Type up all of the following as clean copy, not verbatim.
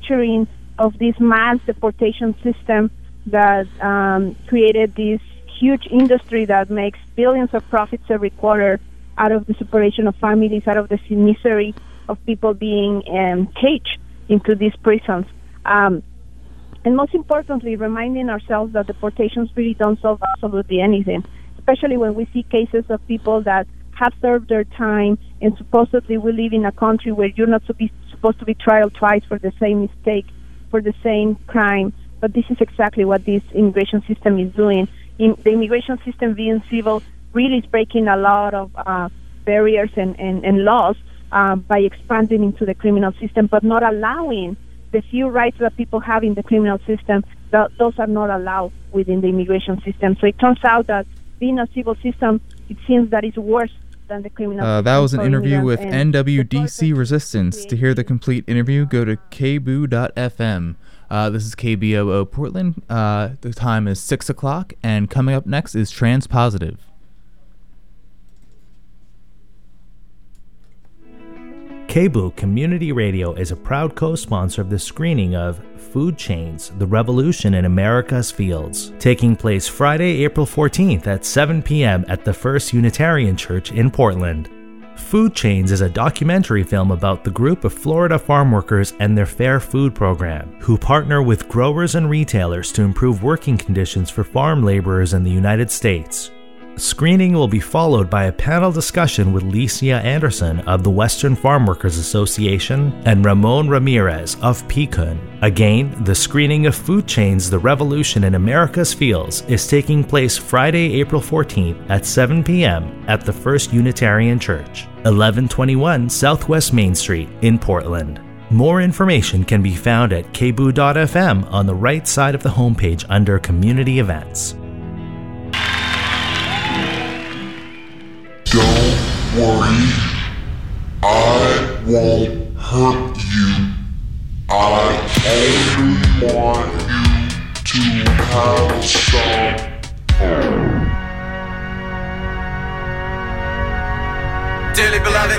manufacturing of this mass deportation system that created this huge industry that makes billions of profits every quarter out of the separation of families, out of the misery of people being caged into these prisons. And most importantly, reminding ourselves that deportations really don't solve absolutely anything, especially when we see cases of people that have served their time and supposedly we live in a country where you're not supposed to be tried twice for the same mistake, for the same crime. But this is exactly what this immigration system is doing. The immigration system, being civil, really is breaking a lot of barriers and laws by expanding into the criminal system, but not allowing the few rights that people have in the criminal system. Those are not allowed within the immigration system. So it turns out that being a civil system, it seems that it's worse than the criminal system. That was an interview with NWDC Resistance. To hear the complete interview, go to kboo.fm. This is KBOO Portland. The time is 6 o'clock, and coming up next is Transpositive. KBOO Community Radio is a proud co-sponsor of the screening of Food Chains, The Revolution in America's Fields, taking place Friday, April 14th at 7 p.m. at the First Unitarian Church in Portland. Food Chains is a documentary film about the group of Florida farm workers and their Fair Food program, who partner with growers and retailers to improve working conditions for farm laborers in the United States. Screening will be followed by a panel discussion with Licia Anderson of the Western Farm Workers Association and Ramon Ramirez of PCUN. Again, the screening of Food Chains, The Revolution in America's Fields is taking place Friday, April 14th at 7 p.m. at the First Unitarian Church, 1121 Southwest Main Street in Portland. More information can be found at kboo.fm on the right side of the homepage under Community Events. Don't worry, I won't hurt you. I only want you to have some fun. Dearly beloved,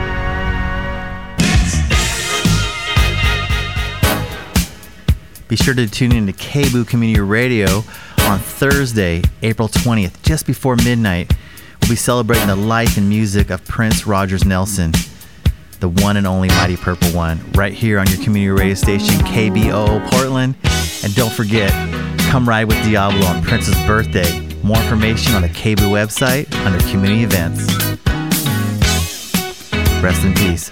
be sure to tune in to KBOO Community Radio on Thursday, April 20th, just before midnight. We'll be celebrating the life and music of Prince Rogers Nelson, the one and only Mighty Purple One, right here on your community radio station, KBOO Portland. And don't forget, come ride with Diablo on Prince's birthday. More information on the KBOO website under Community Events. Rest in peace.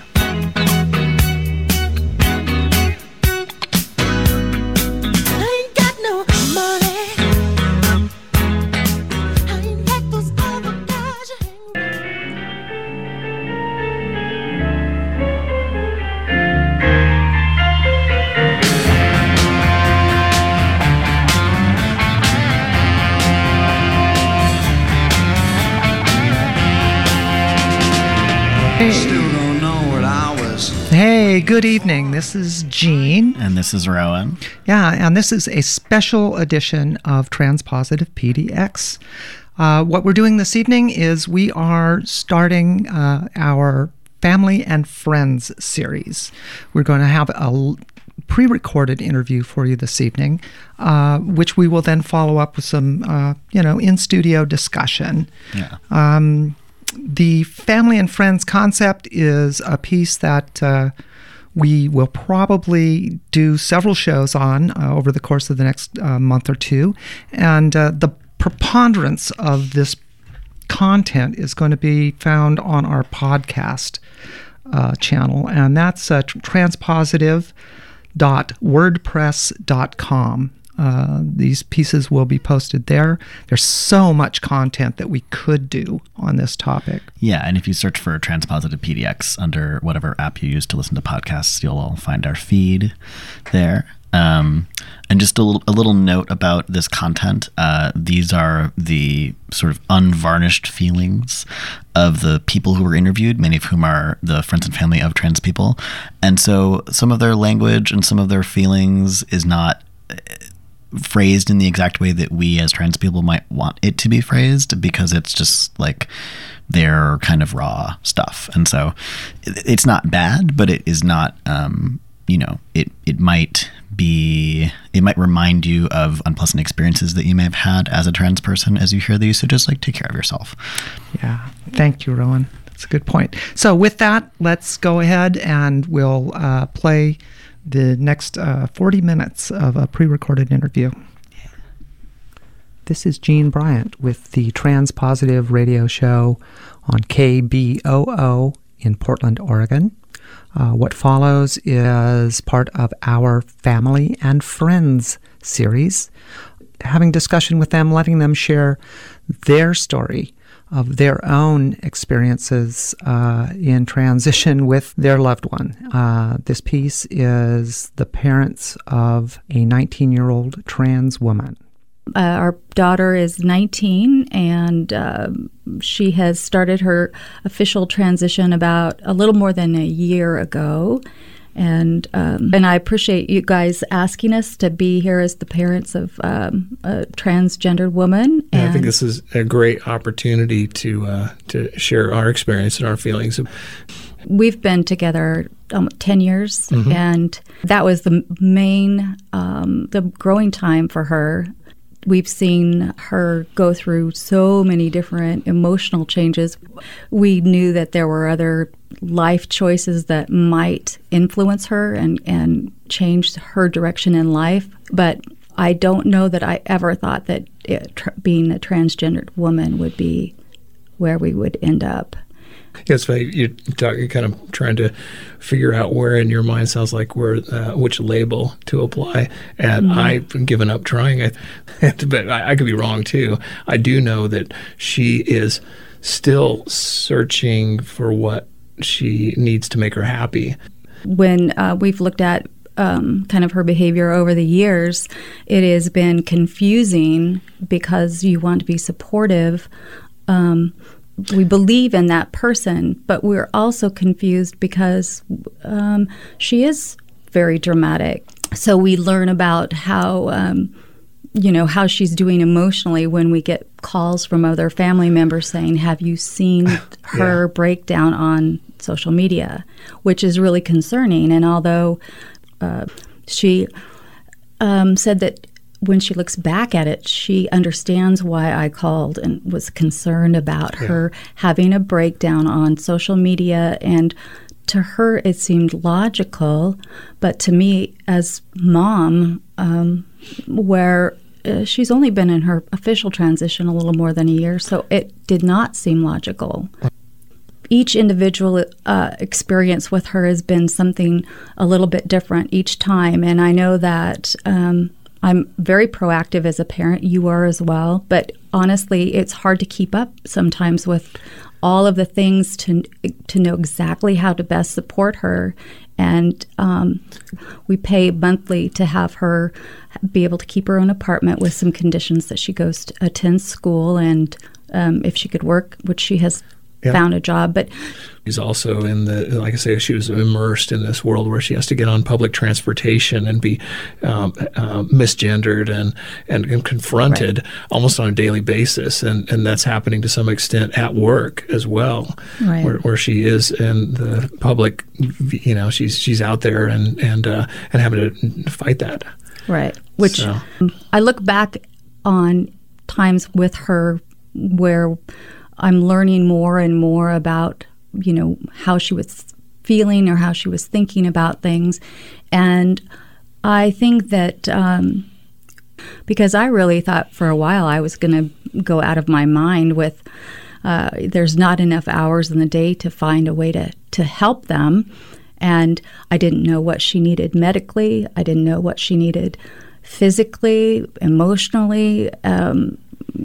Hey, good evening. This is Gene. And this is Rowan. Yeah, and this is a special edition of Transpositive PDX. What we're doing this evening is we are starting our Family and Friends series. We're going to have a pre-recorded interview for you this evening, which we will then follow up with some, in-studio discussion. Yeah. The Family and Friends concept is a piece that we will probably do several shows on over the course of the next month or two. And the preponderance of this content is going to be found on our podcast channel. And that's transpositive.wordpress.com. These pieces will be posted there. There's so much content that we could do on this topic. Yeah, and if you search for Transpositive PDX under whatever app you use to listen to podcasts, you'll find our feed there. And just a little note about this content. These are the sort of unvarnished feelings of the people who were interviewed, many of whom are the friends and family of trans people. And so some of their language and some of their feelings is not phrased in the exact way that we as trans people might want it to be phrased, because it's just like their kind of raw stuff. And so it's not bad, but it is not it might remind you of unpleasant experiences that you may have had as a trans person as you hear these. So just like take care of yourself. Yeah. Thank you, Rowan. That's a good point. So with that, let's go ahead and we'll play the next 40 minutes of a pre-recorded interview. This is Gene Bryant with the Trans Positive Radio Show on KBOO in Portland, Oregon. What follows is part of our Family and Friends series, having discussion with them, letting them share their story of their own experiences in transition with their loved one. This piece is the parents of a 19-year-old trans woman. Our daughter is 19, and she has started her official transition about a little more than a year ago. And I appreciate you guys asking us to be here as the parents of a transgendered woman. And I think this is a great opportunity to share our experience and our feelings. We've been together 10 years, and that was the main, the growing time for her. We've seen her go through so many different emotional changes. We knew that there were other life choices that might influence her and change her direction in life. But I don't know that I ever thought that being a transgendered woman would be where we would end up. Yes, you're kind of trying to figure out where in your mind sounds like which label to apply. And I've given up trying. But I could be wrong too. I do know that she is still searching for what she needs to make her happy. When we've looked at kind of her behavior over the years, it has been confusing because you want to be supportive. We believe in that person, but we're also confused because she is very dramatic. So we learn about how, how she's doing emotionally when we get calls from other family members saying, have you seen her breakdown on social media, which is really concerning. And although she said that when she looks back at it, she understands why I called and was concerned about her having a breakdown on social media. And to her, it seemed logical. But to me, as mom, where she's only been in her official transition a little more than a year, so it did not seem logical. Each individual experience with her has been something a little bit different each time. And I know that I'm very proactive as a parent. You are as well. But honestly, it's hard to keep up sometimes with all of the things to know exactly how to best support her. And we pay monthly to have her be able to keep her own apartment with some conditions that she goes to attend school, and if she could work, which she has found a job. But she's also like I say, she was immersed in this world where she has to get on public transportation and be misgendered and confronted almost on a daily basis, and that's happening to some extent at work as well, where she is in the public. She's out there and having to fight that. Right. Which I look back on times with her where I'm learning more and more about, how she was feeling or how she was thinking about things. And I think that because I really thought for a while I was going to go out of my mind with there's not enough hours in the day to find a way to help them. And I didn't know what she needed medically. I didn't know what she needed physically, emotionally, and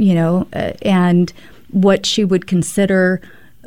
what she would consider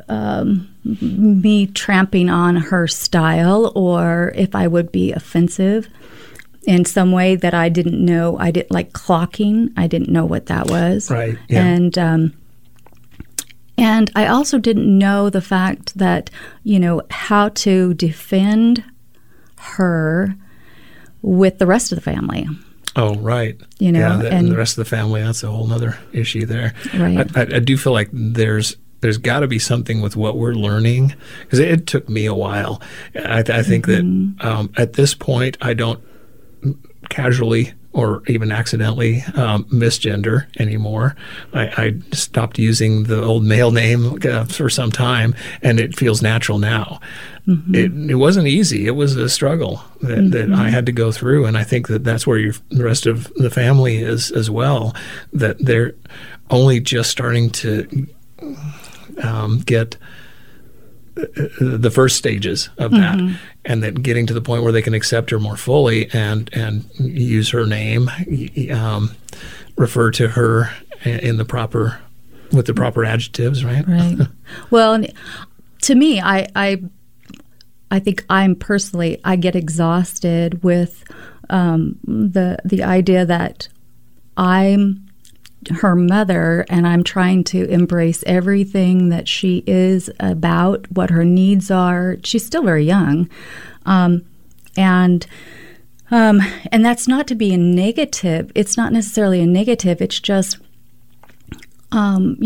me tramping on her style, or if I would be offensive in some way that I didn't know. I didn't like clocking. I didn't know what that was. Right. Yeah. And I also didn't know the fact that, how to defend her with the rest of the family. Oh, right. And the rest of the family, that's a whole other issue there. Right. I do feel like there's there's got to be something with what we're learning, because it took me a while. I think that at this point, I don't casually or even accidentally misgender anymore. I stopped using the old male name for some time, and it feels natural now. It wasn't easy. It was a struggle that I had to go through, and I think that that's where the rest of the family is as well, that they're only just starting to get the first stages of that, and then getting to the point where they can accept her more fully and use her name, refer to her in the proper with the proper adjectives, right? Right. Well, to me, I think I'm personally, I get exhausted with the idea that I'm her mother, and I'm trying to embrace everything that she is about, what her needs are. She's still very young, and that's not to be a negative. It's not necessarily a negative. It's just, I'm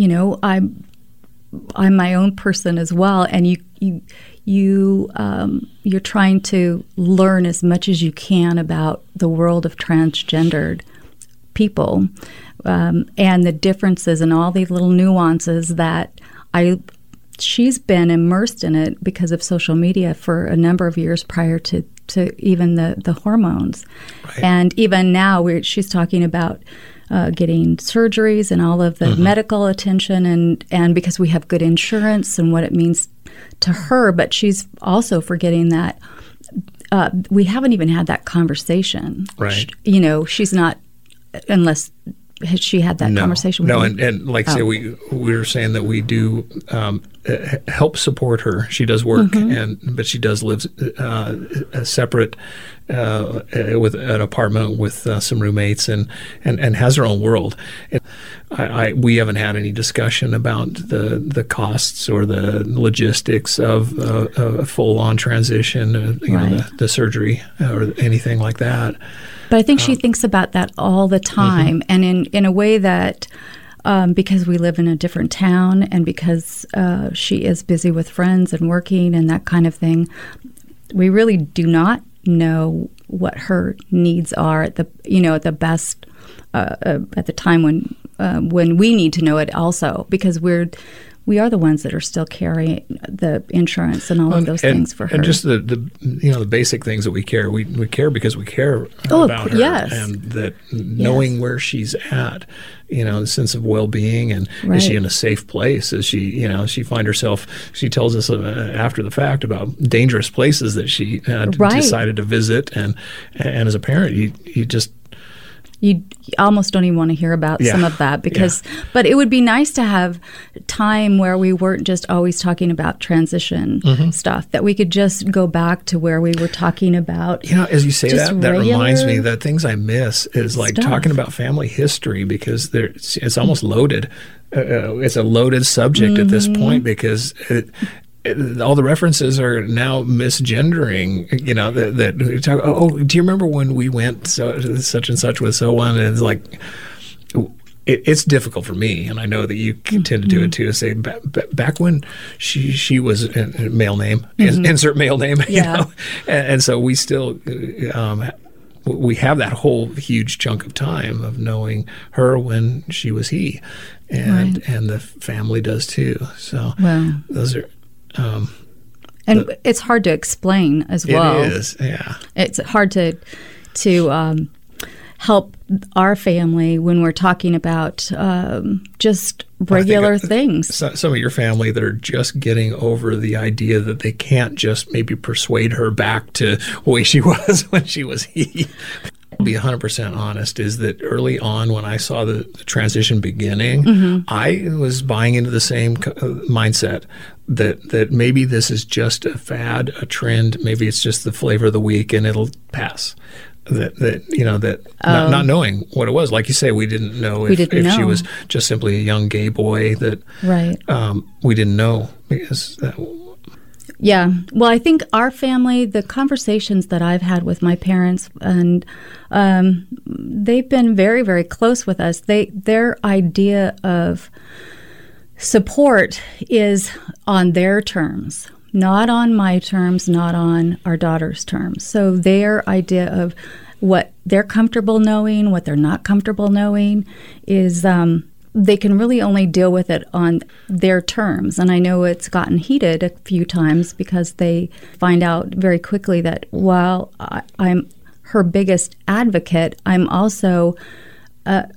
my own person as well, and you're trying to learn as much as you can about the world of transgendered people. And the differences and all these little nuances that she's been immersed in it because of social media for a number of years prior to even the hormones. Right. And even now she's talking about getting surgeries and all of the medical attention and because we have good insurance and what it means to her, but she's also forgetting that we haven't even had that conversation. Right. She's not, unless has she had that conversation with you? And like I say, we were saying that we do help support her. She does work, but she does live a separate with an apartment with some roommates and has her own world. We haven't had any discussion about the costs or the logistics of a full-on transition, the surgery or anything like that. But I think she thinks about that all the time, and in a way that, because we live in a different town and because she is busy with friends and working and that kind of thing, we really do not know what her needs are at the best at the time when we need to know it also, because we are the ones that are still carrying the insurance and all of those things for her. And just the basic things that we care. We care because we care about her. Yes. And that knowing where she's at, the sense of well-being, and is she in a safe place? Is she, she find herself, she tells us after the fact about dangerous places that she decided to visit. And as a parent, you just... You almost don't even want to hear about some of that but it would be nice to have time where we weren't just always talking about transition stuff, that we could just go back to where we were talking about. As you say that reminds me that things I miss is like talking about family history, because it's almost loaded. It's a loaded subject at this point, because all the references are now misgendering, that we talk, do you remember when we went such and such with so on? And it's like, it's difficult for me, and I know that you tend to do it too, to say back when she was a male name, insert male name, and so we still we have that whole huge chunk of time of knowing her when she was he, and the family does too. So those are. And it's hard to explain as well. It is, yeah. It's hard to help our family when we're talking about just regular things. Some of your family that are just getting over the idea that they can't just maybe persuade her back to the way she was when she was he. I'll be 100% honest, is that early on when I saw the transition beginning, I was buying into the same mindset that maybe this is just a fad, a trend, maybe it's just the flavor of the week and it'll pass. Not knowing what it was. Like you say, we didn't know if she was just simply a young gay boy that we didn't know, because Yeah. Well, I think our family, the conversations that I've had with my parents, and they've been very, very close with us. Their idea of support is on their terms, not on my terms, not on our daughter's terms. So their idea of what they're comfortable knowing, what they're not comfortable knowing is they can really only deal with it on their terms. And I know it's gotten heated a few times because they find out very quickly that while I'm her biggest advocate, I'm also, a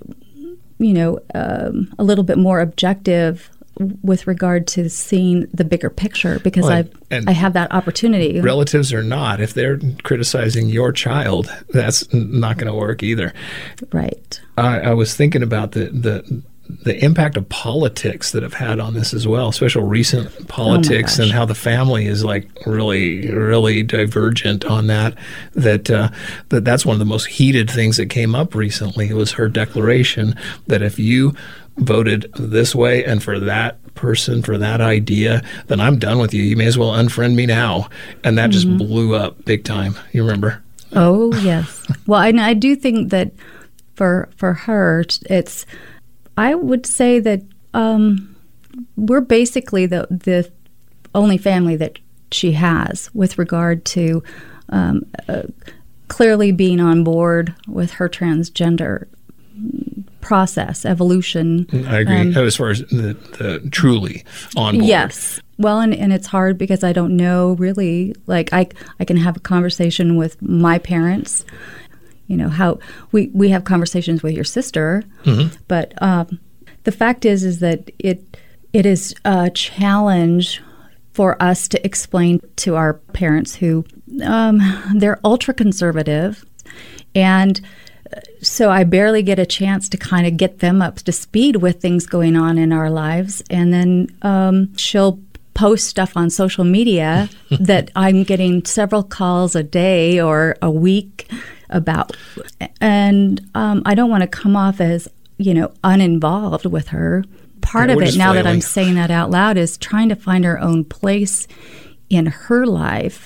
little bit more objective with regard to seeing the bigger picture because I have that opportunity. Relatives or not, if they're criticizing your child, that's not going to work either. Right. I was thinking about the impact of politics that have had on this as well, especially recent politics, and how the family is like really, really divergent on that. That's one of the most heated things that came up recently. It was her declaration that if you voted this way and for that person, for that idea, then I'm done with you. You may as well unfriend me now. And that just blew up big time. You remember? Oh, yes. Well, I do think that for her, it's, I would say that we're basically the only family that she has with regard to clearly being on board with her transgender process, evolution. I agree. As far as the truly on board. Yes. Well, and it's hard because I don't know really, like I can have a conversation with my parents, how we have conversations with your sister, but the fact is that it is a challenge for us to explain to our parents who they're ultra conservative, and so I barely get a chance to kind of get them up to speed with things going on in our lives. And then she'll post stuff on social media that I'm getting several calls a day or a week about. And I don't want to come off as, uninvolved with her. Part of it, now that I'm saying that out loud, is trying to find her own place in her life.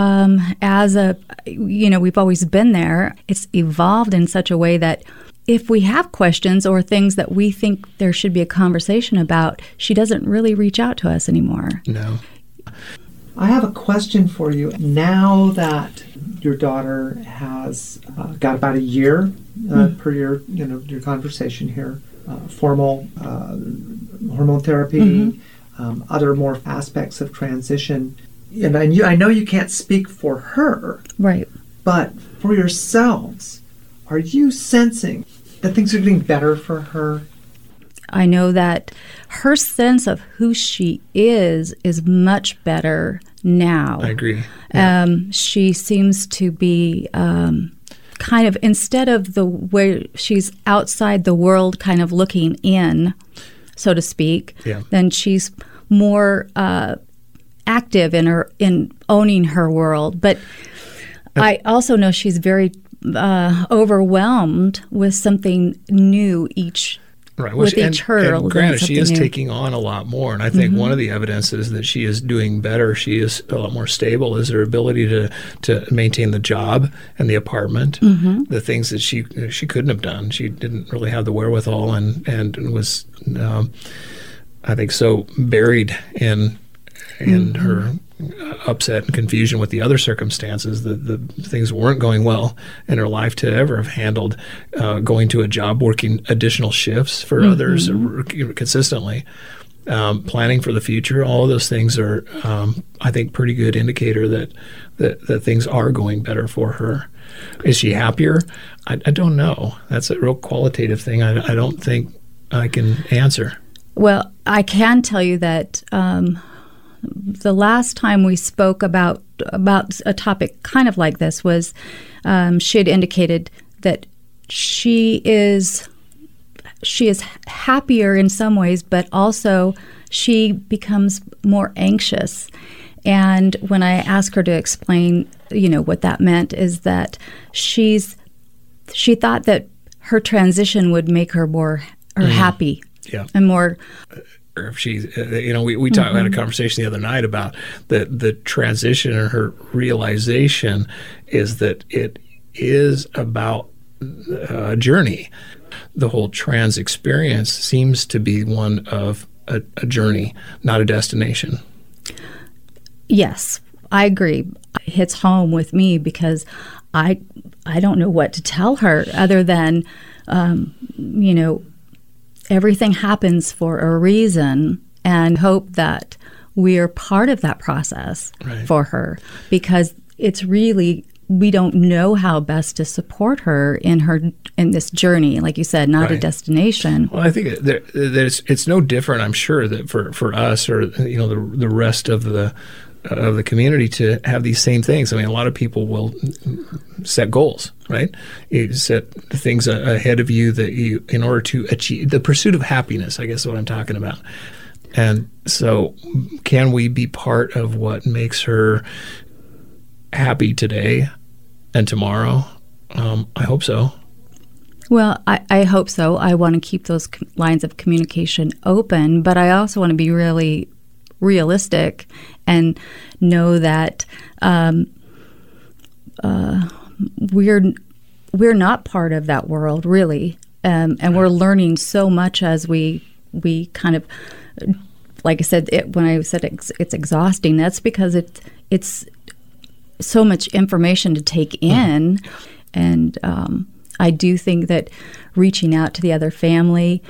We've always been there. It's evolved in such a way that if we have questions or things that we think there should be a conversation about, she doesn't really reach out to us anymore. No. I have a question for you. Now that your daughter has got about a year per your conversation here, formal hormone therapy, other more aspects of transition. And I know you can't speak for her, right? But for yourselves, are you sensing that things are getting better for her? I know that her sense of who she is much better now. I agree. Yeah. She seems to be kind of, instead of the way she's outside the world kind of looking in, so to speak, then she's more active in owning her world. But I also know she's very overwhelmed with something new each hurdle. And granted, she is taking on a lot more. And I think one of the evidence is that she is doing better. She is a lot more stable. Is her ability to maintain the job and the apartment, the things that she couldn't have done. She didn't really have the wherewithal and was, I think, so buried in her upset and confusion with the other circumstances, the things weren't going well in her life, to ever have handled going to a job, working additional shifts for others consistently, planning for the future. All of those things are, I think, pretty good indicator that things are going better for her. Is she happier? I don't know. That's a real qualitative thing. I don't think I can answer. Well, I can tell you that the last time we spoke about a topic kind of like this was she had indicated that she is happier in some ways, but also she becomes more anxious. And when I asked her to explain, what that meant, is that she thought that her transition would make her more happy and more. If she's, we talked, had a conversation the other night about the transition, and her realization is that it is about a journey. The whole trans experience seems to be one of a journey, not a destination. Yes, I agree. It hits home with me because I don't know what to tell her other than, everything happens for a reason, and hope that we are part of that process for her, because it's really, we don't know how best to support her in this journey, like you said, not a destination. Well, I think it's no different, I'm sure, that for us or the rest of the community to have these same things. I mean, a lot of people will set goals, right? You set things ahead of you that you, in order to achieve the pursuit of happiness, I guess is what I'm talking about. And so can we be part of what makes her happy today and tomorrow? I hope so. Well, I hope so. I want to keep those lines of communication open, but I also want to be really realistic and know that we're not part of that world, really, and we're learning so much as we kind of, like I said, when I said it's exhausting, that's because it's so much information to take in, and I do think that reaching out to the other family.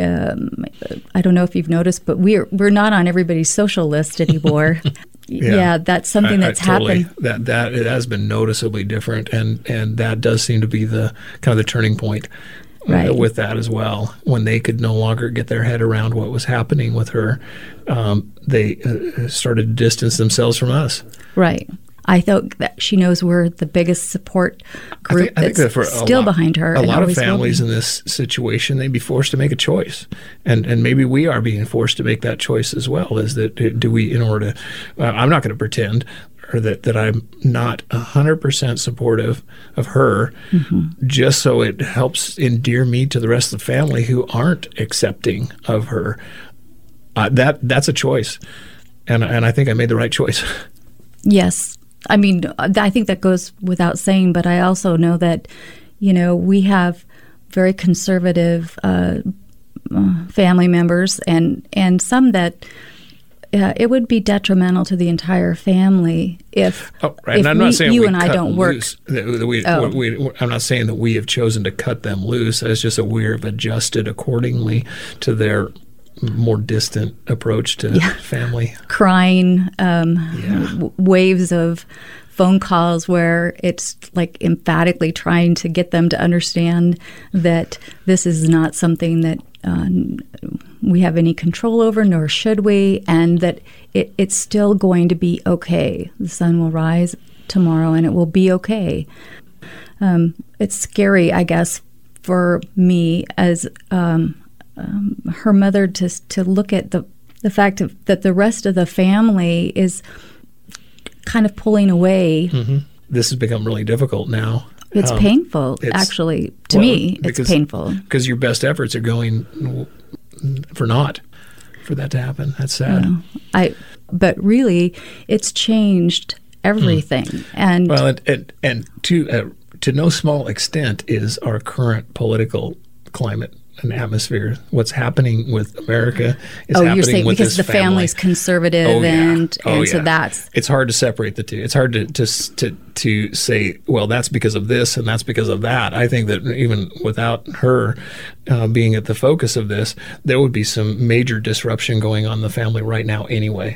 I don't know if you've noticed, but we're not on everybody's social list anymore. Yeah, that's something that's happened. That it has been noticeably different, and that does seem to be the kind of the turning point with that as well. When they could no longer get their head around what was happening with her, they started to distance themselves from us. Right. I thought that she knows we're the biggest support group I think that's still behind her. A lot of families in this situation, they'd be forced to make a choice. And maybe we are being forced to make that choice as well, is that do we, in order to, I'm not going to pretend or that I'm not 100% supportive of her, just so it helps endear me to the rest of the family who aren't accepting of her. That's a choice. And I think I made the right choice. Yes. I mean, I think that goes without saying, but I also know that, we have very conservative family members and some that it would be detrimental to the entire family if and I'm not saying you and I don't work. I'm not saying that we have chosen to cut them loose. It's just that we have adjusted accordingly to their more distant approach to family. Crying, waves of phone calls where it's like emphatically trying to get them to understand that this is not something that we have any control over, nor should we, and that it's still going to be okay. The sun will rise tomorrow and it will be okay. It's scary, I guess, for me as her mother to look at the fact that the rest of the family is kind of pulling away. This has become really difficult now. It's painful, actually. To me, it's painful. Because your best efforts are going for naught for that to happen. That's sad. But really, it's changed everything. And to no small extent is our current political climate and atmosphere. What's happening with America is happening you're saying with because this the family's conservative so that's... It's hard to separate the two. It's hard to say, well, that's because of this and that's because of that. I think that even without her being at the focus of this, there would be some major disruption going on in the family right now anyway.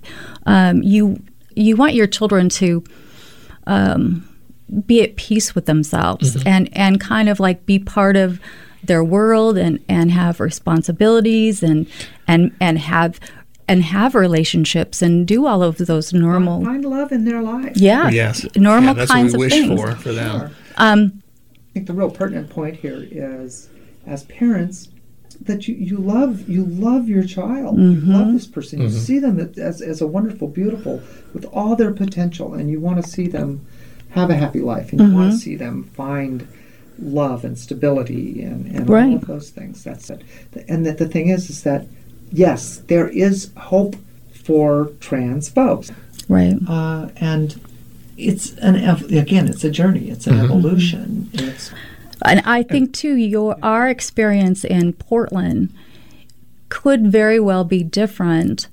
You want your children to be at peace with themselves and kind of like be part of their world and have responsibilities and have relationships and do all of those normal find love in their lives. Normal that's kinds what we of wish things for them. I think the real pertinent point here is, as parents, that you love your child. You love this person. You see them as a wonderful, beautiful, with all their potential, and you want to see them have a happy life, and you want to see them find love and stability and all of those things. That's it. And that the thing is that yes, there is hope for trans folks, right? And it's it's a journey. It's an evolution. And I think too, our experience in Portland could very well be different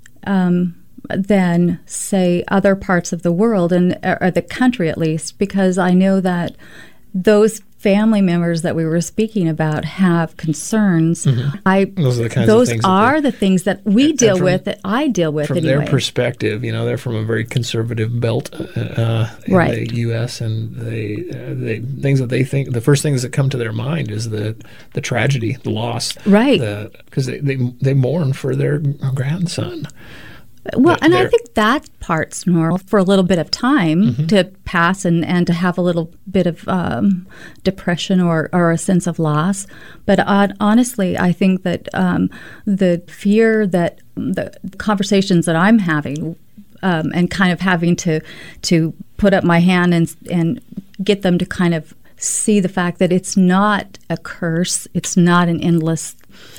than, say, other parts of the world, or the country at least, because I know that those family members that we were speaking about have concerns. Those are the kinds the things that we deal with, that I deal with from anyway. their perspective. They're from a very conservative belt in the U.S., and they things that they think, the first things that come to their mind is the tragedy, the loss, right? Because they mourn for their grandson. Well, and I think that part's normal for a little bit of time to pass and to have a little bit of depression or a sense of loss. But honestly, I think that the fear that the conversations that I'm having and kind of having to put up my hand and get them to kind of see the fact that it's not a curse, it's not an endless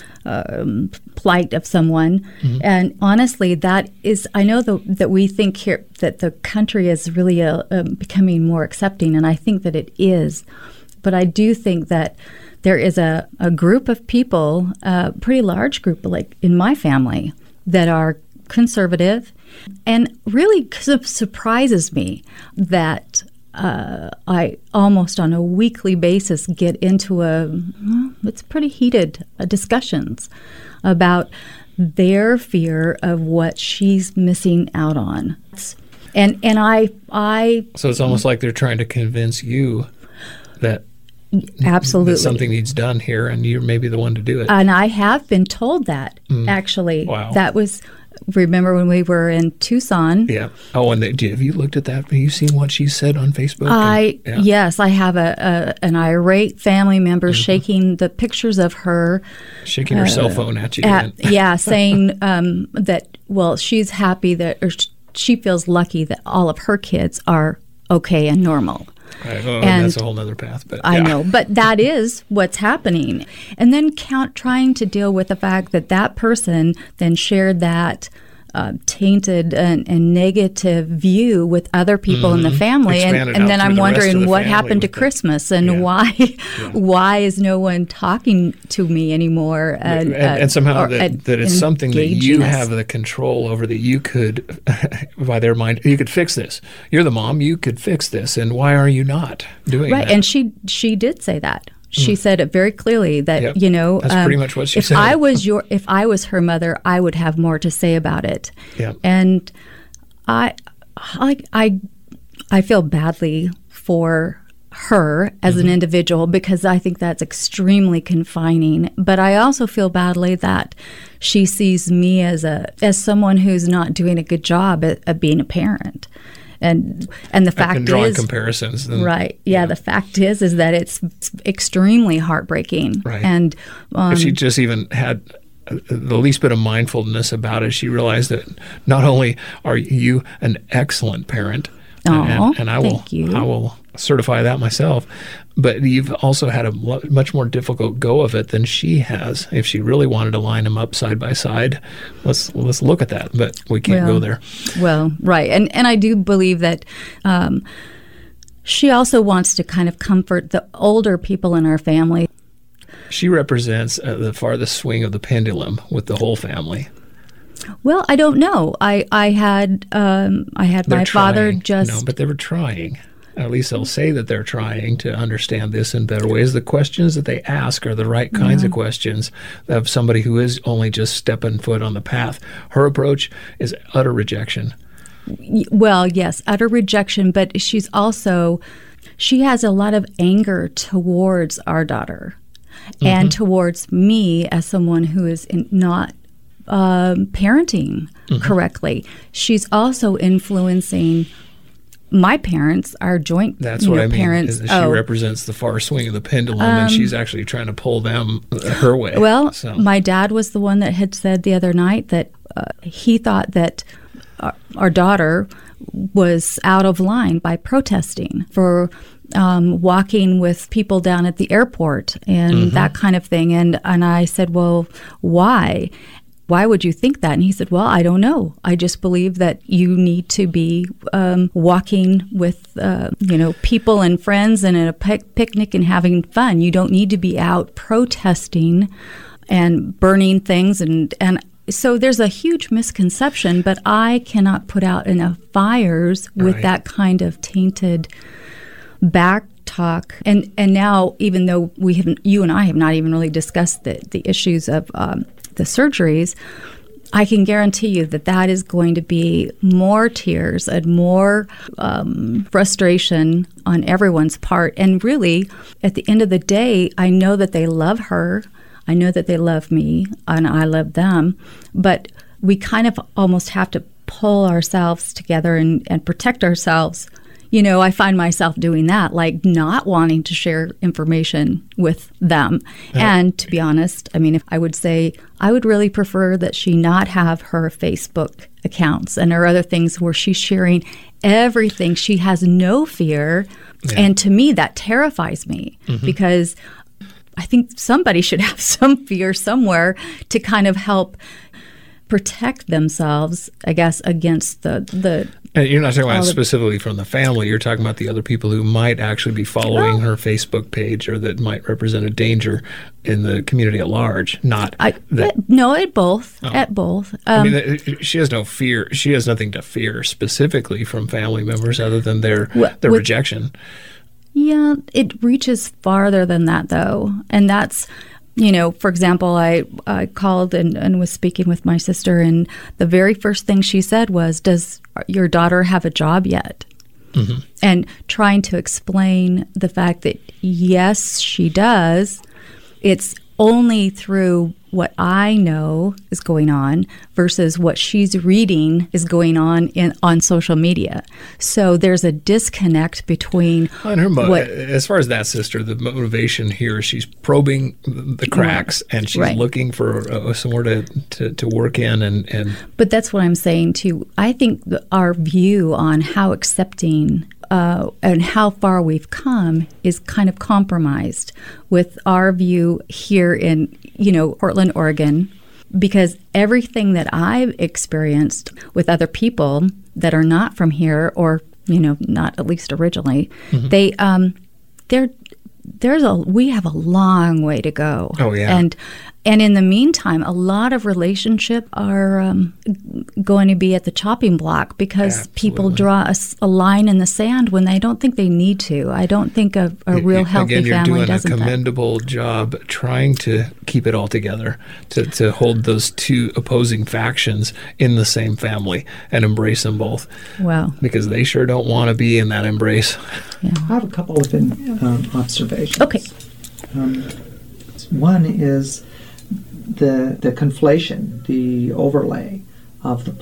plight of someone. And honestly, that is, I know that we think here that the country is really becoming more accepting, and I think that it is. But I do think that there is a group of people, a pretty large group, like in my family, that are conservative, and really surprises me that I almost on a weekly basis get into it's pretty heated discussions about their fear of what she's missing out on. And I So it's almost like they're trying to convince you that absolutely that something needs done here, and you're maybe the one to do it. And I have been told that, actually. Wow. That was, remember when we were in Tucson? Yeah. Oh, and have you looked at that? Have you seen what she said on Facebook? Yes, I have an irate family member shaking the pictures of her. Shaking her cell phone at you. Saying that, well, she's happy or she feels lucky that all of her kids are okay and normal. And that's a whole other path. But I know, but that is what's happening. And then trying to deal with the fact that person then shared that tainted and negative view with other people in the family, and then I'm wondering what happened to Christmas and why is no one talking to me anymore? And somehow that it's something that you have the control over, that you could, by their mind, you could fix this. You're the mom, you could fix this, and why are you not doing that? Right, and she did say that. She said it very clearly that, that's pretty much what she said. If I was her mother, I would have more to say about it. Yeah. And I feel badly for her as an individual, because I think that's extremely confining. But I also feel badly that she sees me as someone who's not doing a good job at being a parent. And the fact drawing comparisons, right? Yeah, the fact is that it's extremely heartbreaking. Right. And if she just even had the least bit of mindfulness about it, she realized that not only are you an excellent parent, and I will certify that myself, but you've also had a much more difficult go of it than she has. If she really wanted to line them up side by side, let's look at that. But we can't go there. Well, right, and I do believe that she also wants to kind of comfort the older people in our family. She represents the farthest swing of the pendulum with the whole family. Well, I don't know. I had my father just... No, but they were trying. At least they'll say that they're trying to understand this in better ways. The questions that they ask are the right kinds of questions of somebody who is only just stepping foot on the path. Her approach is utter rejection. Well, yes, utter rejection, but she has a lot of anger towards our daughter and towards me as someone who is not parenting correctly. She's also influencing my parents, our joint That's what I mean, parents. Is that she represents the far swing of the pendulum, and she's actually trying to pull them her way. Well, my dad was the one that had said the other night that he thought that our daughter was out of line by protesting for walking with people down at the airport and that kind of thing. And I said, well, why? Why would you think that? And he said, well, I don't know. I just believe that you need to be walking with, people and friends and at a picnic and having fun. You don't need to be out protesting and burning things and so there's a huge misconception, but I cannot put out enough fires with that kind of tainted back talk. And now, even though you and I have not even really discussed the issues of the surgeries, I can guarantee you that is going to be more tears and more frustration on everyone's part. And really, at the end of the day, I know that they love her. I know that they love me, and I love them. But we kind of almost have to pull ourselves together and protect ourselves. You know, I find myself doing that, like not wanting to share information with them. And to be honest, I mean, if I would say I would really prefer that she not have her Facebook accounts and her other things where she's sharing everything. She has no fear. Yeah. And to me, that terrifies me because I think somebody should have some fear somewhere to kind of help protect themselves, I guess, against the and you're not talking about specifically from the family. You're talking about the other people who might actually be following her Facebook page or that might represent a danger in the community at large. At both. I mean, she has no fear. She has nothing to fear specifically from family members other than their rejection. Yeah, it reaches farther than that, though. And that's, you know, for example, I called and was speaking with my sister, and the very first thing she said was, "Does your daughter have a job yet?" Mm-hmm. And trying to explain the fact that, yes, she does. It's only through what I know is going on versus what she's reading is going on on social media. So there's a disconnect between as far as that sister, the motivation here, she's probing the cracks and she's looking for somewhere to work in. And But that's what I'm saying too. I think our view on how accepting and how far we've come is kind of compromised with our view here in, Portland, Oregon, because everything that I've experienced with other people that are not from here or, not at least originally, we have a long way to go. Oh, yeah. And in the meantime, a lot of relationships are going to be at the chopping block because people draw a line in the sand when they don't think they need to. I don't think a real healthy family doesn't. Again, you're doing a commendable job trying to keep it all together, to hold those two opposing factions in the same family and embrace them both. Well, because they sure don't want to be in that embrace. Yeah. I have a couple of observations. Okay. One is the conflation, the overlay of the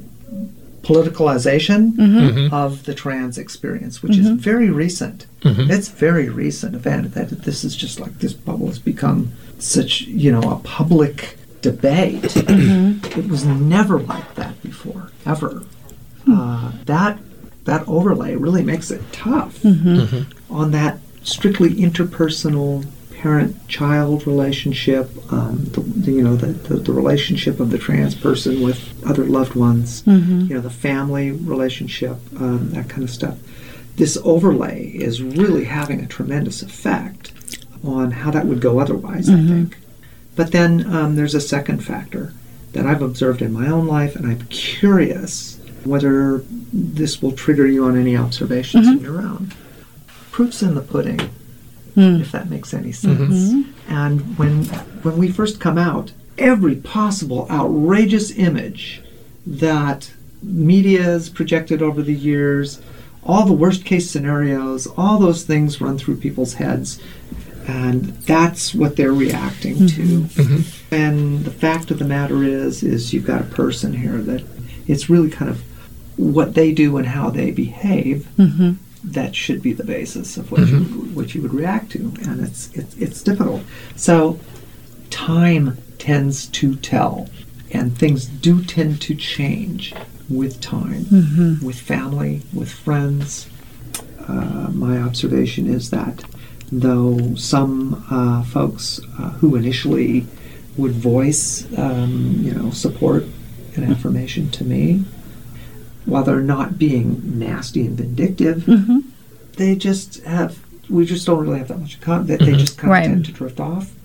politicalization of the trans experience, which is very recent. It's a very recent event that this is just like this bubble has become such, a public debate. It was never like that before, ever. That overlay really makes it tough on that strictly interpersonal parent-child relationship, the relationship of the trans person with other loved ones, the family relationship, that kind of stuff. This overlay is really having a tremendous effect on how that would go otherwise, I think. But then there's a second factor that I've observed in my own life, and I'm curious whether this will trigger you on any observations in your own. Proof's in the pudding. If that makes any sense. And when we first come out, every possible outrageous image that media has projected over the years, all the worst case scenarios, all those things run through people's heads, and that's what they're reacting to. And the fact of the matter is you've got a person here that it's really kind of what they do and how they behave that should be the basis of what you would react to, and it's difficult. So time tends to tell, and things do tend to change with time, with family, with friends. My observation is that though some folks who initially would voice support and affirmation to me, while they're not being nasty and vindictive, we just don't really have that much they just kind of tend to drift off.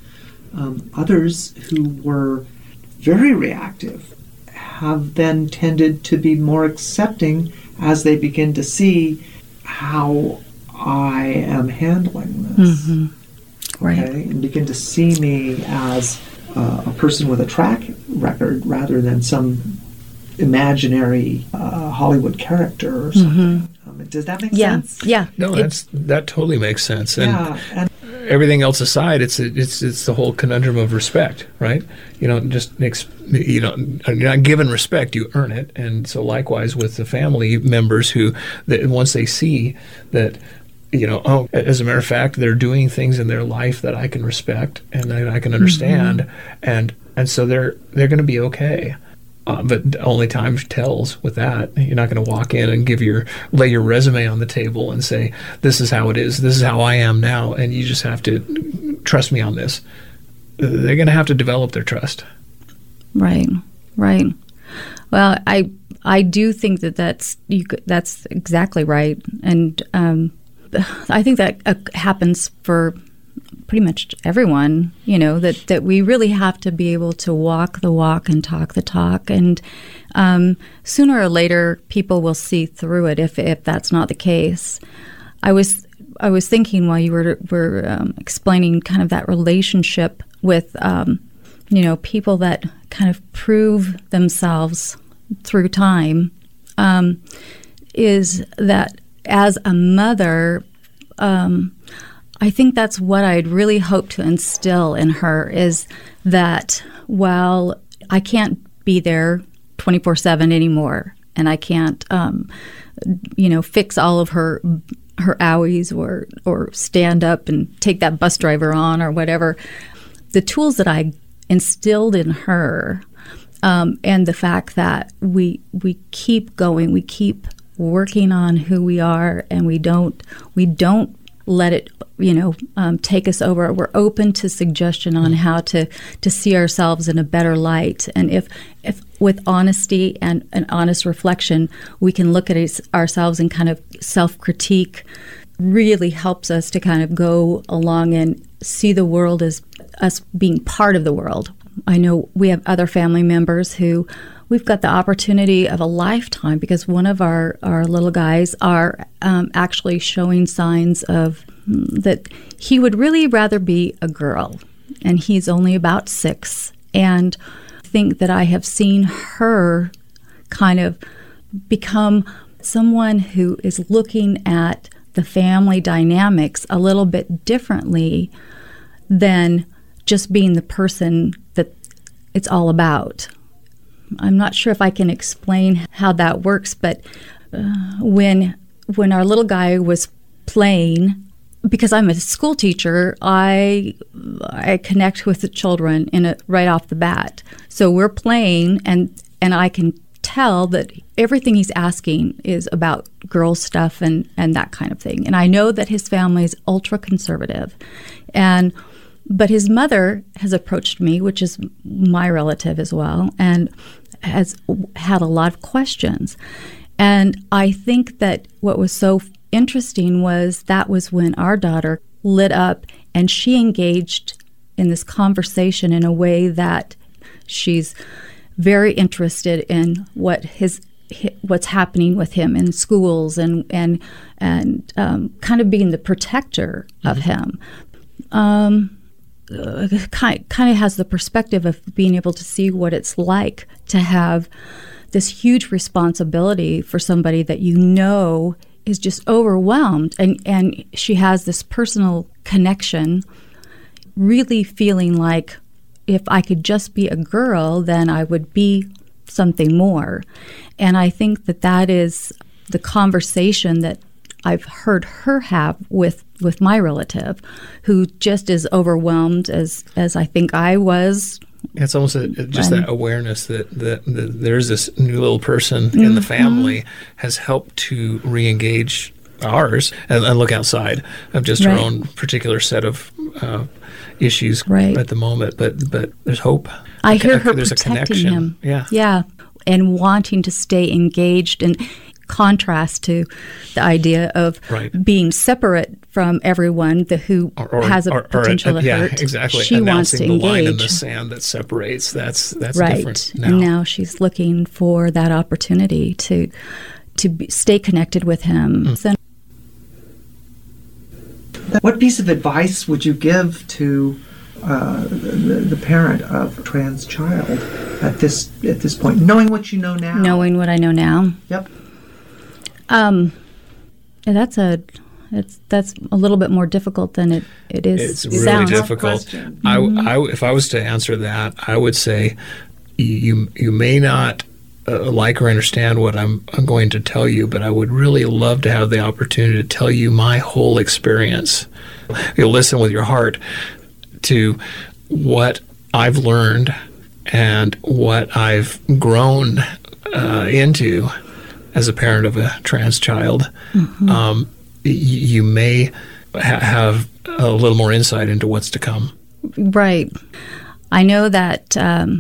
Others who were very reactive have then tended to be more accepting as they begin to see how I am handling this. Mm-hmm. Right. Okay? And begin to see me as a person with a track record rather than some imaginary Hollywood character or something. Does that make sense? Yeah. No, that totally makes sense. And everything else aside, it's the whole conundrum of respect, right? You don't just you're not given respect, you earn it. And so likewise with the family members that once they see that, as a matter of fact, they're doing things in their life that I can respect and that I can understand, and so they're going to be okay. But only time tells with that. You're not going to walk in and lay your resume on the table and say, this is how it is, this is how I am now, and you just have to trust me on this. They're going to have to develop their trust. Right. Well, I do think that's exactly right, and I think that happens for pretty much everyone, that we really have to be able to walk the walk and talk the talk. And sooner or later, people will see through it if that's not the case. I was thinking while you were explaining kind of that relationship with, people that kind of prove themselves through time, is that as a mother, I think that's what I'd really hope to instill in her, is that while I can't be there 24/7 anymore, and I can't, fix all of her owies or stand up and take that bus driver on or whatever, the tools that I instilled in her, and the fact that we keep going, we keep working on who we are, and we don't let it take us over. We're open to suggestion on how to see ourselves in a better light. And if with honesty and an honest reflection, we can look at ourselves and kind of self-critique, really helps us to kind of go along and see the world as us being part of the world. I know we have other family members who we've got the opportunity of a lifetime, because one of our little guys are actually showing signs of that he would really rather be a girl, and he's only about 6. And I think that I have seen her kind of become someone who is looking at the family dynamics a little bit differently than just being the person that it's all about. I'm not sure if I can explain how that works, but when our little guy was playing, because I'm a school teacher, I connect with the children right off the bat. So we're playing, and I can tell that everything he's asking is about girl stuff and that kind of thing. And I know that his family is ultra conservative, but his mother has approached me, which is my relative as well, and has had a lot of questions. And I think that what was so interesting was when our daughter lit up and she engaged in this conversation in a way that she's very interested in what's happening with him in schools and kind of being the protector of him. Kind of has the perspective of being able to see what it's like to have this huge responsibility for somebody that is just overwhelmed, and she has this personal connection, really feeling like if I could just be a girl, then I would be something more. And I think that is the conversation that I've heard her have with my relative, who just as overwhelmed as I think I was. It's almost that awareness that there's this new little person in the family has helped to re-engage ours and look outside of just our own particular set of issues at the moment. But there's hope. I hear her there's protecting a connection. him. Yeah, and wanting to stay engaged, in contrast to the idea of being separate from everyone who has a potential to hurt. Exactly. She wants to engage. The line in the sand that separates. That's right. different now. And now she's looking for that opportunity to stay connected with him. What piece of advice would you give to the parent of a trans child at this point, knowing what you know now? Knowing what I know now. Yep. That's a little bit more difficult than it is. It's really difficult. Mm-hmm. If I was to answer that, I would say you may not like or understand what I'm going to tell you, but I would really love to have the opportunity to tell you my whole experience. You'll listen with your heart to what I've learned and what I've grown into as a parent of a trans child. Mm-hmm. You may have a little more insight into what's to come. Right. I know that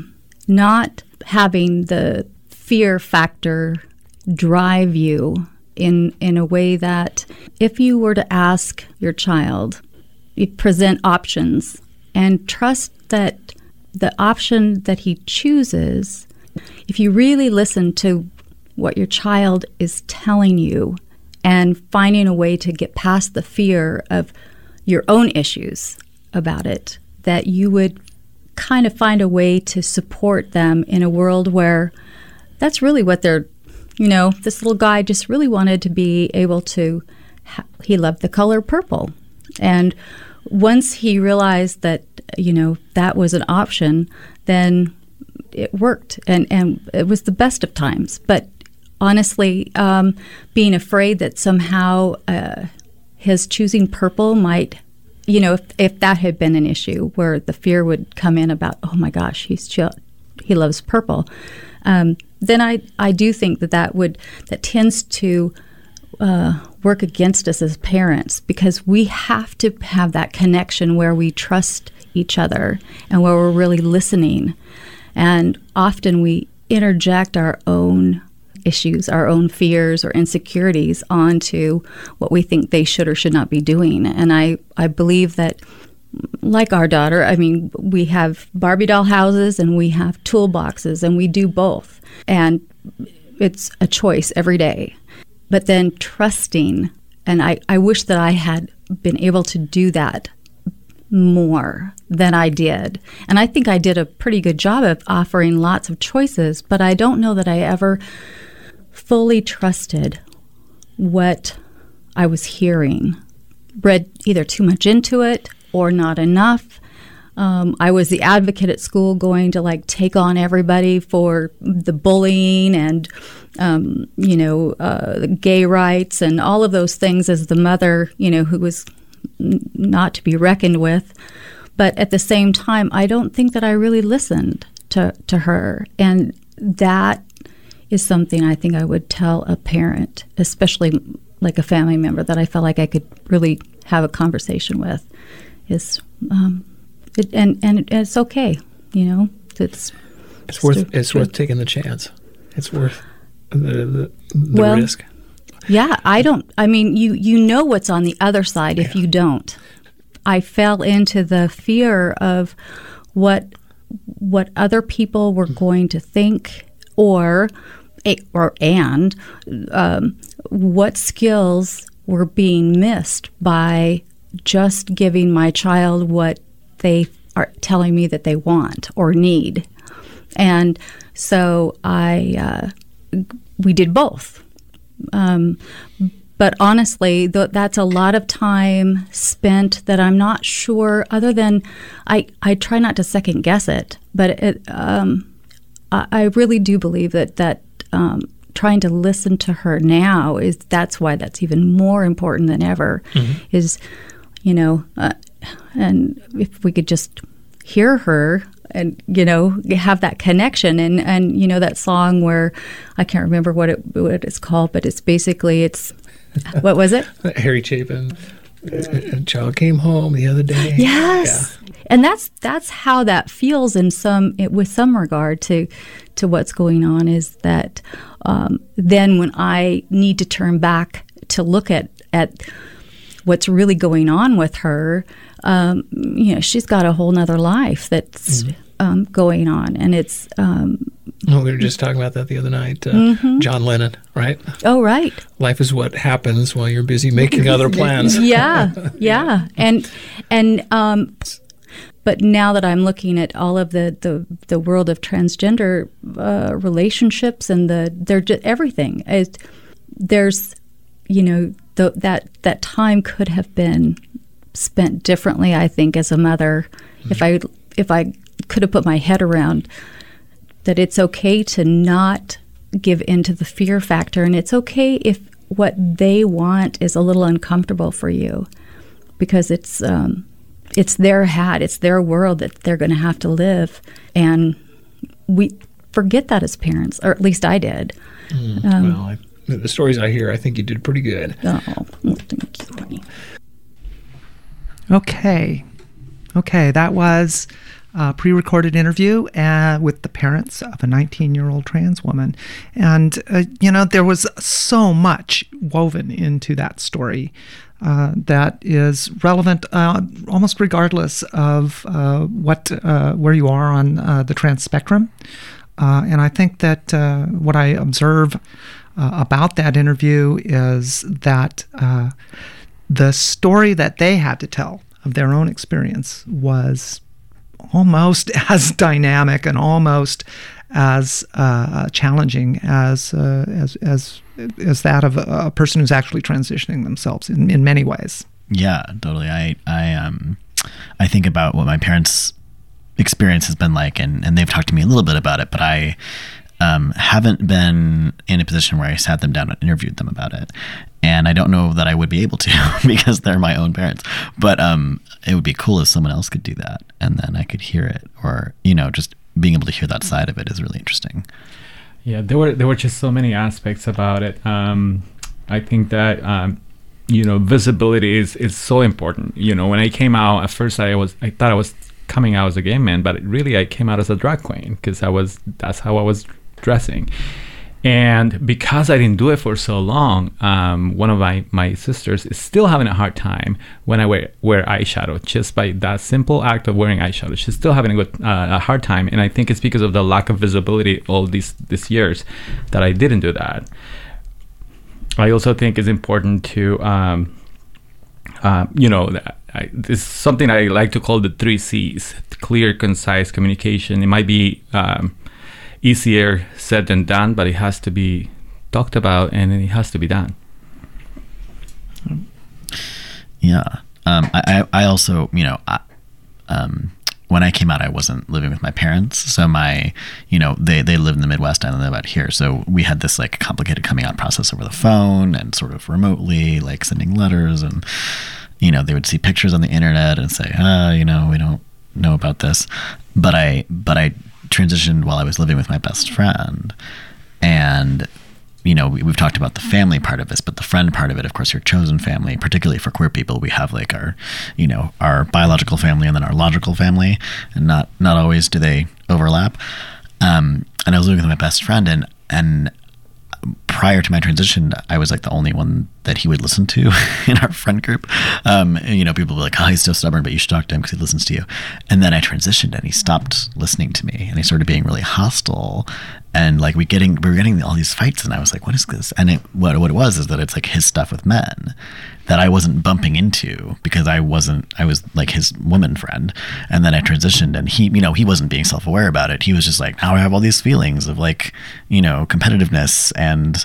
not having the fear factor drive you in a way that if you were to ask your child, you present options and trust that the option that he chooses, if you really listen to what your child is telling you and finding a way to get past the fear of your own issues about it, that you would kind of find a way to support them in a world where that's really what they're, this little guy just really wanted to be able to, he loved the color purple. And once he realized that, that was an option, then it worked. And it was the best of times. But honestly, being afraid that somehow his choosing purple might, if that had been an issue where the fear would come in about, oh my gosh, he loves purple, then I do think that tends to work against us as parents, because we have to have that connection where we trust each other and where we're really listening. And often we interject our own issues, our own fears or insecurities onto what we think they should or should not be doing. And I believe that, like our daughter, we have Barbie doll houses and we have toolboxes, and we do both. And it's a choice every day. But then trusting, and I wish that I had been able to do that more than I did. And I think I did a pretty good job of offering lots of choices, but I don't know that I ever fully trusted what I was hearing. Read either too much into it or not enough. I was the advocate at school, going to take on everybody for the bullying and the gay rights and all of those things as the mother, who was not to be reckoned with. But at the same time, I don't think that I really listened to her. And that is something I think I would tell a parent, especially like a family member that I felt like I could really have a conversation with, is it's okay, it's worth taking the chance. It's worth the risk. Yeah, you know what's on the other side if you don't. I fell into the fear of what other people were going to think, or what skills were being missed by just giving my child what they are telling me that they want or need. And so we did both. But honestly, that's a lot of time spent that I'm not sure, other than I try not to second guess it, but I really do believe that trying to listen to her now that's why that's even more important than ever. Mm-hmm. Is, and if we could just hear her and, have that connection. And that song where I can't remember what it's called, but it's basically, what was it? Harry Chapin, a child came home the other day. Yes. Yeah. And that's how that feels with some regard to what's going on, is that then when I need to turn back to look at what's really going on with her, she's got a whole nother life that's going on, and it's. We were just talking about that the other night. John Lennon, right? Oh, right. Life is what happens while you're busy making other plans. Yeah. And but now that I'm looking at all of the world of transgender relationships and they're just everything, there's, that time could have been spent differently, I think, as a mother, if I could have put my head around that it's okay to not give into the fear factor, and it's okay if what they want is a little uncomfortable for you, because it's their hat, it's their world that they're going to have to live, and we forget that as parents, or at least I did. The stories I hear, I think you did pretty good. Oh, well, thank you, honey. Okay, that was a pre-recorded interview with the parents of a 19-year-old trans woman. And, there was so much woven into that story that is relevant almost regardless of where you are on the trans spectrum. And I think that what I observe about that interview is that the story that they had to tell of their own experience was almost as dynamic and almost as challenging as that of a person who's actually transitioning themselves in many ways. Yeah, totally. I think about what my parents' experience has been like, and they've talked to me a little bit about it, but I haven't been in a position where I sat them down and interviewed them about it. And I don't know that I would be able to because they're my own parents. But it would be cool if someone else could do that, and then I could hear it, or just being able to hear that side of it is really interesting. Yeah, there were just so many aspects about it. I think that visibility is so important. When I came out at first, I thought I was coming out as a gay man, but really I came out as a drag queen because that's how I was dressing. And because I didn't do it for so long, one of my sisters is still having a hard time when I wear eyeshadow. Just by that simple act of wearing eyeshadow, she's still having a hard time. And I think it's because of the lack of visibility all these years that I didn't do that. I also think it's important to, this is something I like to call the 3 C's: clear, concise communication. It might be easier said than done, but it has to be talked about and it has to be done. Yeah. I also, when I came out, I wasn't living with my parents. So they live in the Midwest and I live out here. So we had this like complicated coming out process over the phone and sort of remotely, like sending letters, and, they would see pictures on the internet and say, we don't know about this. But I transitioned while I was living with my best friend, and we've talked about the family part of this, but the friend part of it, of course, your chosen family, particularly for queer people, we have like our biological family and then our logical family, and not always do they overlap. And I was living with my best friend, and prior to my transition, I was like the only one that he would listen to in our friend group. People were like, "Oh, he's so stubborn, but you should talk to him because he listens to you." And then I transitioned, and he stopped listening to me, and he started being really hostile. And like we were getting all these fights, and I was like, "What is this?" And what it was is that it's like his stuff with men that I wasn't bumping into because I was like his woman friend. And then I transitioned, and he wasn't being self-aware about it. He was just like, now I have all these feelings of like, competitiveness and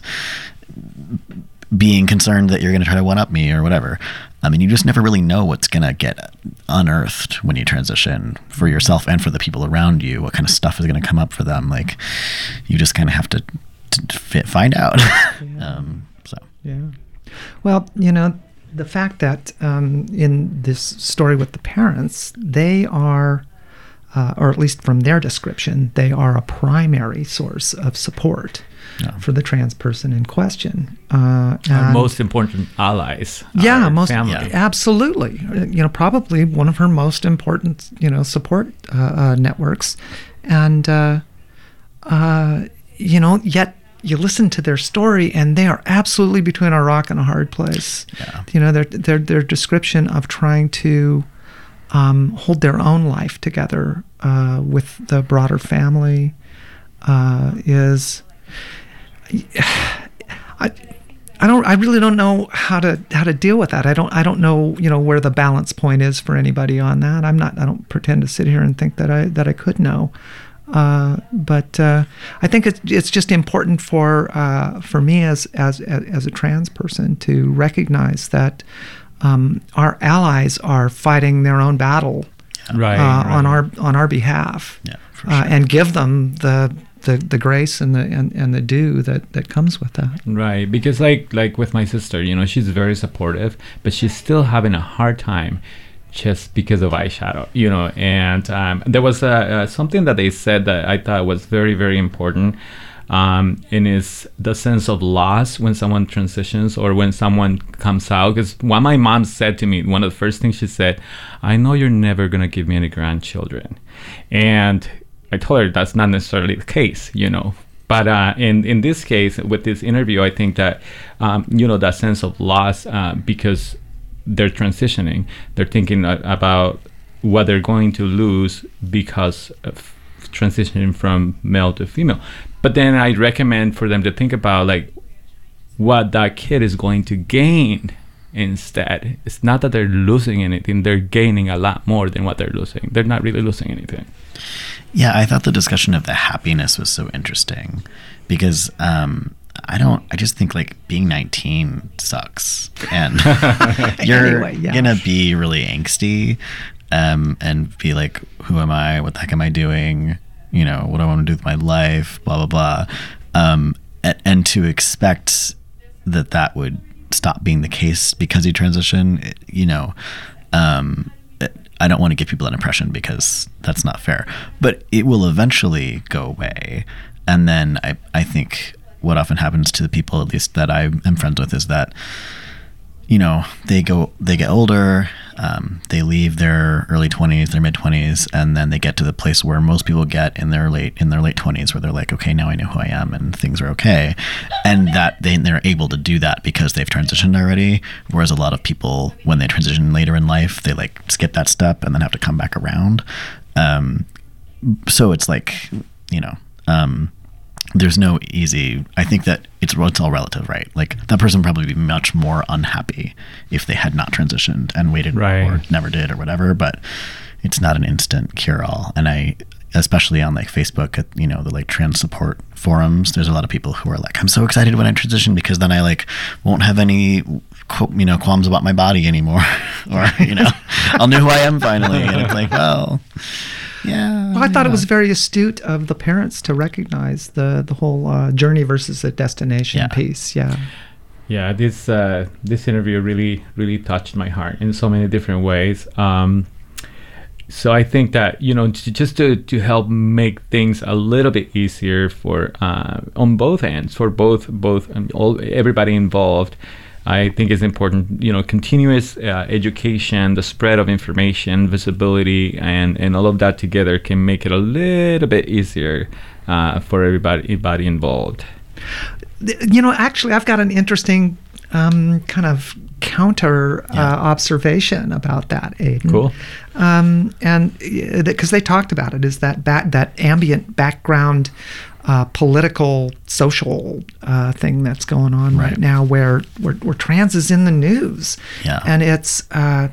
being concerned that you're going to try to one-up me or whatever. I mean, you just never really know what's going to get unearthed when you transition for yourself and for the people around you. What kind of stuff is going to come up for them? Like, you just kind of have to find out. Yeah. Yeah. Well, the fact that in this story with the parents, they are, or at least from their description, they are a primary source of support for the trans person in question. Our most important allies. Yeah, family. Absolutely. Probably one of her most important, support networks. And, yet you listen to their story, and they are absolutely between a rock and a hard place. Yeah. You know, their description of trying to hold their own life together with the broader family is. I really don't know how to deal with that. I don't know, you know, where the balance point is for anybody on that. I don't pretend to sit here and think that I could know. But I think it's just important for me as a trans person to recognize that our allies are fighting their own battle Right. on our behalf, Yeah, for sure. and give them the grace and the due that comes with that. Right, because like with my sister, you know, she's very supportive, but she's still having a hard time just because of eyeshadow, you know. And there was something that they said that I thought was very, very important, and is the sense of loss when someone transitions or when someone comes out. Because what my mom said to me, one of the first things she said, "I know you're never gonna give me any grandchildren," and I told her that's not necessarily the case, you know. But in this case, with this interview, I think that, you know, that sense of loss, because they're transitioning, they're thinking about what they're going to lose because of transitioning from male to female. But then I recommend for them to think about, like, what that kid is going to gain instead. It's not that they're losing anything, they're gaining a lot more than what they're losing. They're not really losing anything. Yeah, I thought the discussion of the happiness was so interesting because I just think like being 19 sucks, and you're Anyway, yeah. gonna be really angsty and be like, who am I? What the heck am I doing? You know, what do I want to do with my life? Blah, blah, blah. And to expect that would stop being the case because you transition, you know, I don't want to give people that impression because that's not fair, but it will eventually go away. And then I think what often happens to the people, at least that I am friends with, is that, you know, they get older, they leave their early 20s, their mid 20s, and then they get to the place where most people get in their late 20s, where they're like, okay, now I know who I am and things are okay, and that they're able to do that because they've transitioned already. Whereas a lot of people, when they transition later in life, they like skip that step and then have to come back around. So it's like, you know, there's no easy. I think that it's all relative, right? Like that person would probably be much more unhappy if they had not transitioned and waited, Right. or never did or whatever. But it's not an instant cure-all. And especially on like Facebook, you know, the like trans support forums, there's a lot of people who are like, I'm so excited when I transition because then I like won't have any, you know, qualms about my body anymore, or, you know, I'll know who I am finally. And it's like, well, yeah. Well, I thought it was very astute of the parents to recognize the whole journey versus the destination Yeah. piece. Yeah. Yeah, this interview really touched my heart in so many different ways. So I think that, you know, just to help make things a little bit easier for on both ends, for both everybody involved, I think it's important, you know, continuous education, the spread of information, visibility, and all of that together can make it a little bit easier for everybody involved. You know, actually, I've got an interesting kind of counter observation about that, Aidan. Cool. And because they talked about it, is that ambient background political, social thing that's going on right now, where trans is in the news, and it's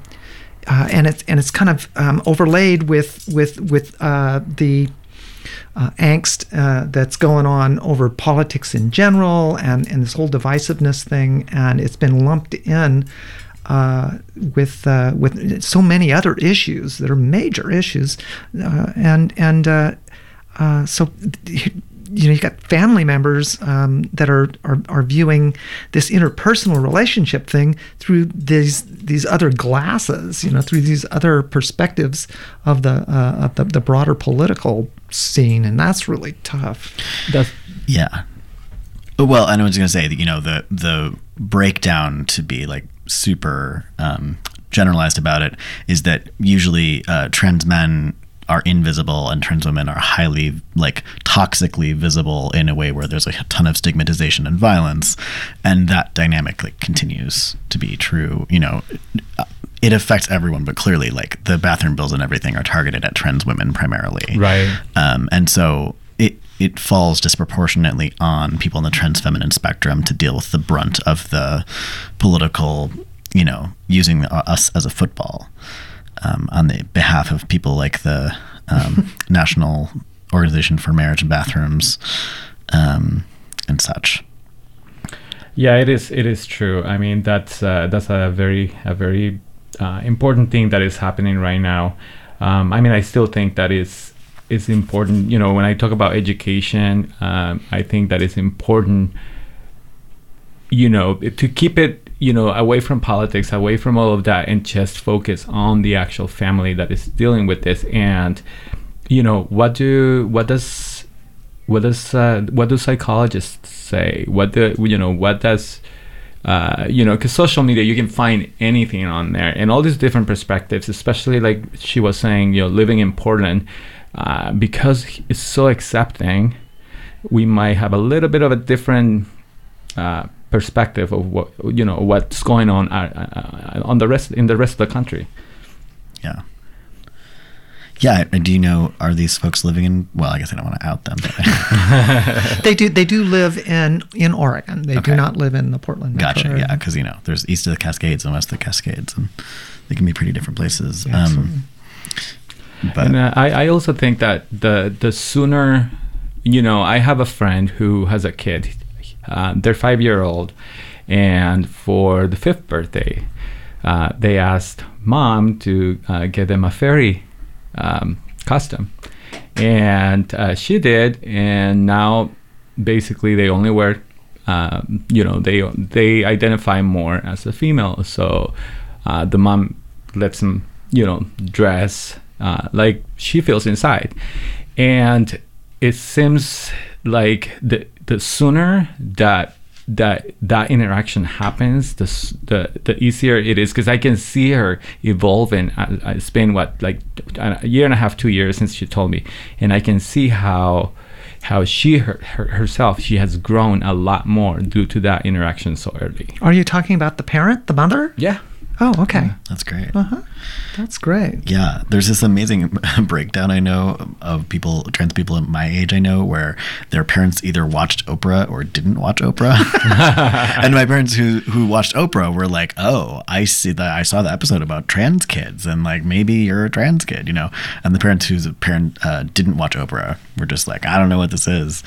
kind of overlaid with the angst that's going on over politics in general, and this whole divisiveness thing, and it's been lumped in with so many other issues that are major issues, so. You know, you got family members that are viewing this interpersonal relationship thing through these other glasses, you know, through these other perspectives of the broader political scene, and that's really tough. Yeah. Well, and I was going to say that, you know, the breakdown, to be like super generalized about it, is that usually trans men are invisible, and trans women are highly like toxically visible in a way where there's like a ton of stigmatization and violence, and that dynamic like continues to be true. You know, it affects everyone, but clearly like the bathroom bills and everything are targeted at trans women primarily, Right. And so it falls disproportionately on people in the trans feminine spectrum to deal with the brunt of the political, you know, using us as a football on the behalf of people like the National Organization for Marriage and Bathrooms and such. Yeah, it is true. I mean, that's a very important thing that is happening right now. I mean, I still think that is important. You know, when I talk about education, I think that it's important, you know, to keep it, you know, away from politics, away from all of that, and just focus on the actual family that is dealing with this. And, you know, what do psychologists say? You know, because social media, you can find anything on there, and all these different perspectives, especially like she was saying, you know, living in Portland, because it's so accepting, we might have a little bit of a different perspective of what, you know, what's going on in the rest of the country. Yeah. Yeah. Do you know, are these folks living in, well, I guess I don't want to out them. But They do live in Oregon. They do not live in the Portland metro Gotcha. area. Yeah. Because, you know, there's east of the Cascades and west of the Cascades, and they can be pretty different places. Yeah, absolutely. But And I also think that the sooner, you know, I have a friend who has a kid. They're 5-year-old, and for the 5th birthday, they asked mom to get them a fairy costume, and she did. And now, basically, they only wear, you know, they identify more as a female. So the mom lets them, you know, dress like she feels inside, and it seems like the sooner that interaction happens, the easier it is, because I can see her evolving. It's been like a year and a half, 2 years since she told me, and I can see how she herself, she has grown a lot more due to that interaction so early. Are you talking about the parent, the mother? Yeah. Oh, okay. that's great. That's great. Yeah, there's this amazing breakdown I know of people, trans people at my age I know, where their parents either watched Oprah or didn't watch Oprah. And my parents who watched Oprah were like, oh, I saw the episode about trans kids, and like, maybe you're a trans kid, you know. And the parents whose parent didn't watch Oprah were just like, I don't know what this is.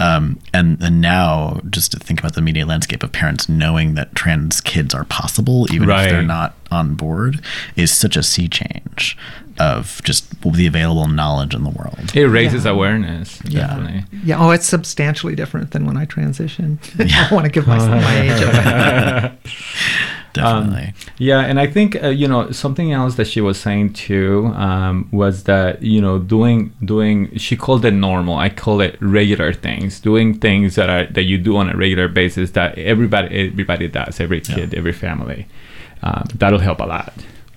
And now, just to think about the media landscape of parents knowing that trans kids are possible, even if they're not on board, is such a sea change of just the available knowledge in the world. It raises awareness. Definitely. Yeah. Oh, it's substantially different than when I transitioned. I want to give myself my age. Definitely. Yeah, and I think you know, something else that she was saying too was that, you know, doing she called it normal, I call it regular things, doing things that you do on a regular basis that everybody does, every kid, every family. That'll help a lot.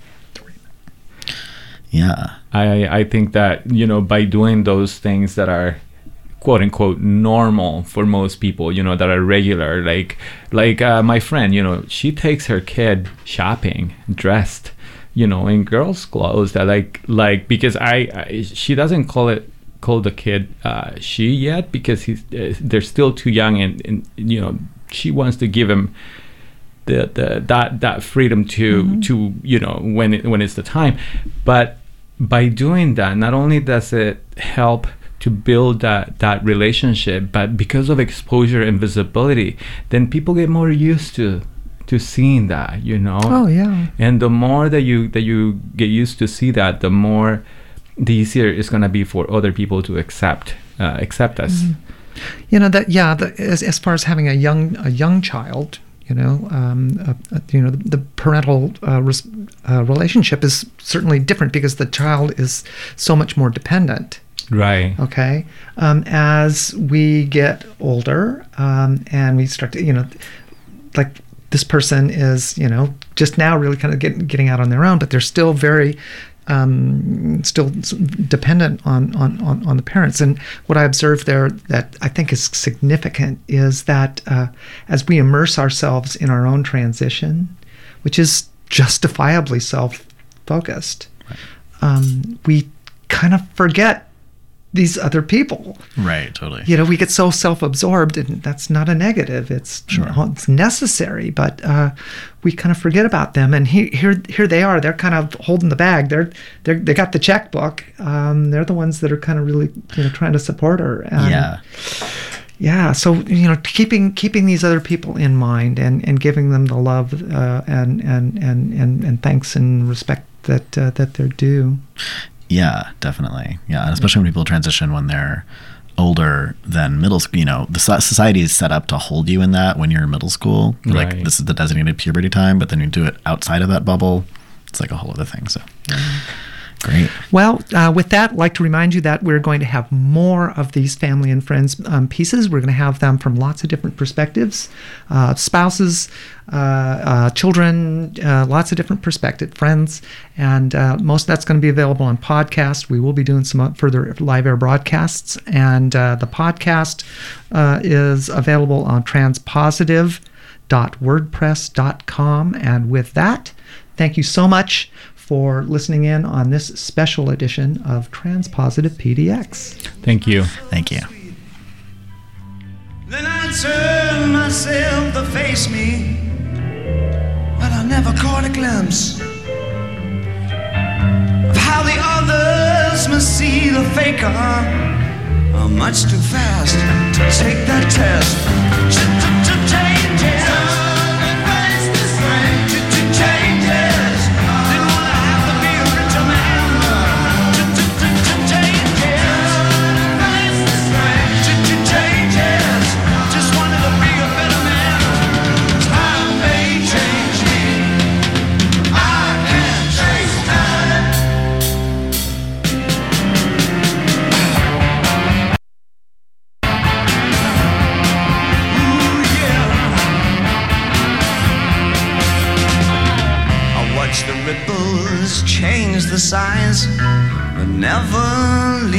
Yeah. I think that, you know, by doing those things that are quote unquote normal for most people, you know, that are regular, like my friend, you know, she takes her kid shopping dressed, you know, in girls' clothes, that like because she doesn't call the kid she yet, because they're still too young, and you know, she wants to give him that freedom to you know, when it's the time. But by doing that, not only does it help to build that relationship, but because of exposure and visibility, then people get more used to seeing that, you know. Oh yeah. And the more that you get used to see that, the easier it's going to be for other people to accept us. You know, as far as having a young child, you know, the parental relationship is certainly different, because the child is so much more dependent. Right. Okay. As we get older, and we start to, you know, like this person is, you know, just now really kind of getting out on their own, but they're still very still dependent on the parents. And what I observed there that I think is significant is that as we immerse ourselves in our own transition, which is justifiably self-focused, we kind of forget these other people. Right, totally. We get so self-absorbed, and that's not a negative. It's it's necessary, but we kind of forget about them. And here they are. They're kind of holding the bag. They got the checkbook. They're the ones that are kind of really trying to support her. Yeah. So keeping these other people in mind and giving them the love and thanks and respect that they're due. Yeah, definitely. Yeah, especially when people transition when they're older than middle school. The society is set up to hold you in that when you're in middle school. Right. Like, this is the designated puberty time, but then you do it outside of that bubble. It's like a whole other thing. So, great. Well, with that, I'd like to remind you that we're going to have more of these family and friends pieces. We're going to have them from lots of different perspectives, spouses, children, lots of different perspectives, friends, and most of that's going to be available on podcast. We will be doing some further live air broadcasts, and the podcast is available on transpositive.wordpress.com. And with that, thank you so much for listening in on this special edition of Transpositive PDX. Thank you. Thank you. Then I turn myself to face me, but I never caught a glimpse of how the others must see the faker. I'm much too fast to take that test. To change it. Change the size, but never